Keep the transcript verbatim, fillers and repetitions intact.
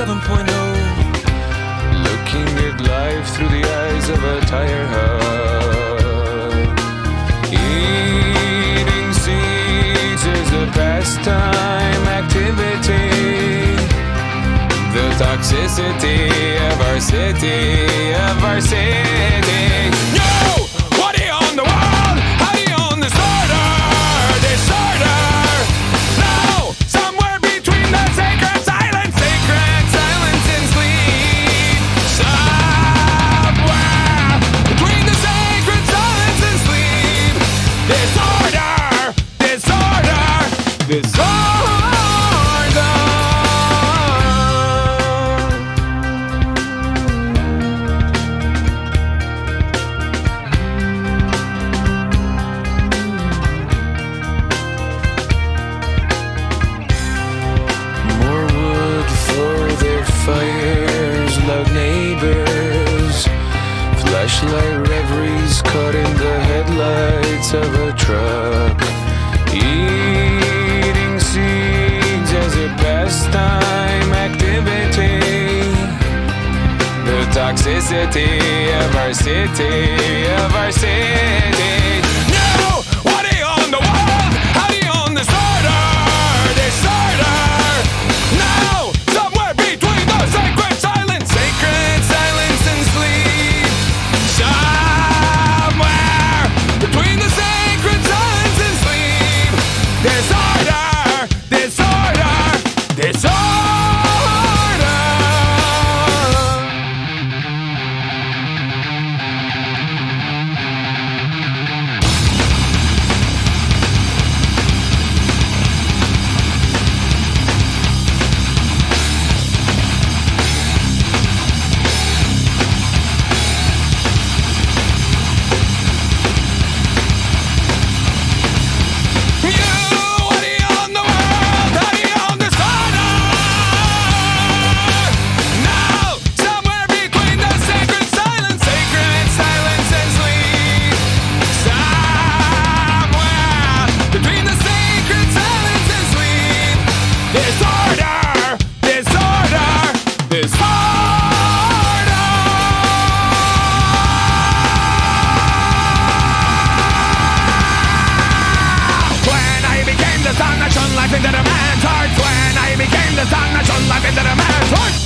seven point oh. Looking at life through the eyes of a tire hub. Eating seeds is a pastime activity. The toxicity of our city, of our city. No! What do you own the world? How do you own disorder? Disorder! No! Somewhere between the sacred silence, sacred silence and sleep. Somewhere between the sacred silence and sleep. Disorder! Disorder! Disorder! Fires, loud neighbors, flashlight reveries caught in the headlights of a truck. Eating seeds as a pastime activity. The toxicity of our city, of our city. No! What do you own the world? How do you own disorder? Disorder! No! Sacred silence, sacred silence and sleep. Somewhere between the sacred silence and sleep. Disorder, disorder, disorder. Into the man's heart when I became the sun that shone life into the man's heart.